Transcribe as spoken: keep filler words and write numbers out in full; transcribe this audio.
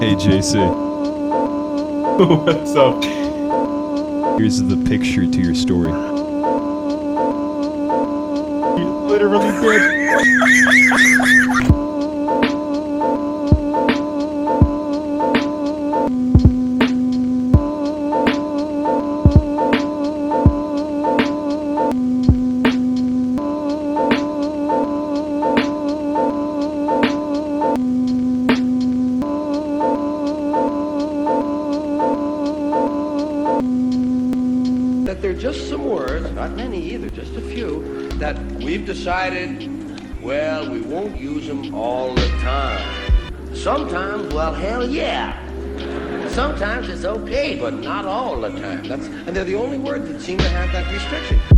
Hey, J C. What's up? Here's the picture to your story. You literally did. That there are just some words, not many either, just a few, that we've decided, well, we won't use them all the time. Sometimes, well, hell yeah. Sometimes it's okay, but not all the time. That's, and they're the only words that seem to have that restriction.